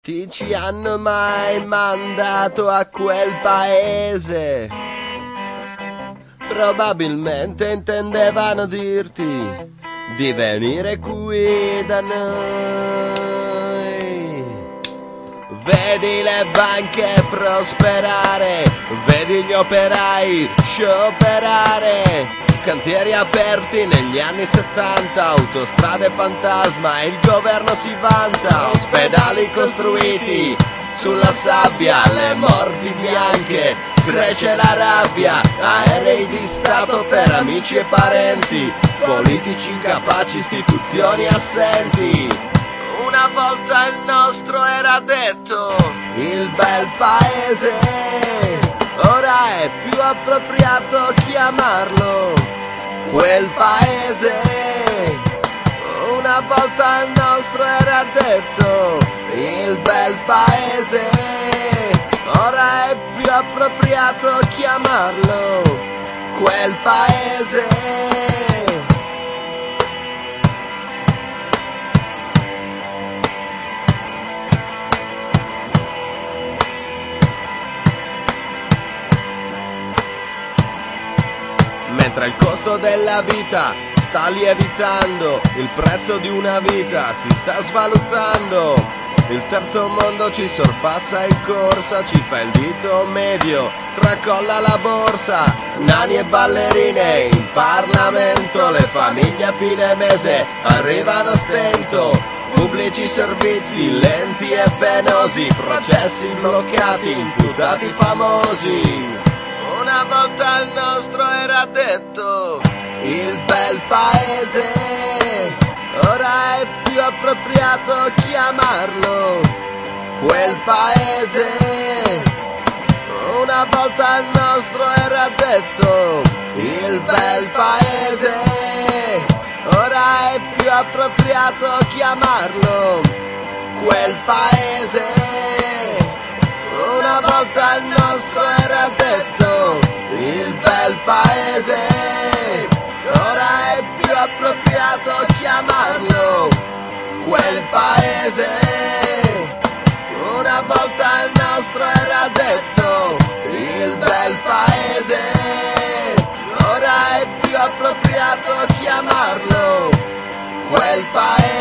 Ti ci hanno mai mandato a quel paese? Probabilmente intendevano dirti di venire qui da noi. Vedi le banche prosperare, vedi gli operai scioperare, cantieri aperti negli anni 70, autostrade fantasma e il governo si vanta, ospedali costruiti sulla sabbia, le morti bianche, cresce la rabbia, aerei di Stato per amici e parenti, politici incapaci, istituzioni assenti. Una volta il nostro era detto il bel paese, ora è più appropriato chiamarlo quel paese. Una volta il nostro era detto il bel paese, ora è più appropriato chiamarlo quel paese. Mentre il costo della vita sta lievitando, il prezzo di una vita si sta svalutando, il terzo mondo ci sorpassa in corsa, ci fa il dito medio, tracolla la borsa, nani e ballerine in Parlamento, le famiglie a fine mese arrivano a stento, pubblici servizi lenti e penosi, processi bloccati, imputati famosi. Una volta il nostro era detto il bel paese, ora è più appropriato chiamarlo quel paese. Una volta il nostro era detto il bel paese, ora è più appropriato chiamarlo quel paese. Una volta il nostro era detto il bel paese, ora è più appropriato chiamarlo quel paese. Una volta il nostro era detto il bel paese, ora è più appropriato chiamarlo quel paese.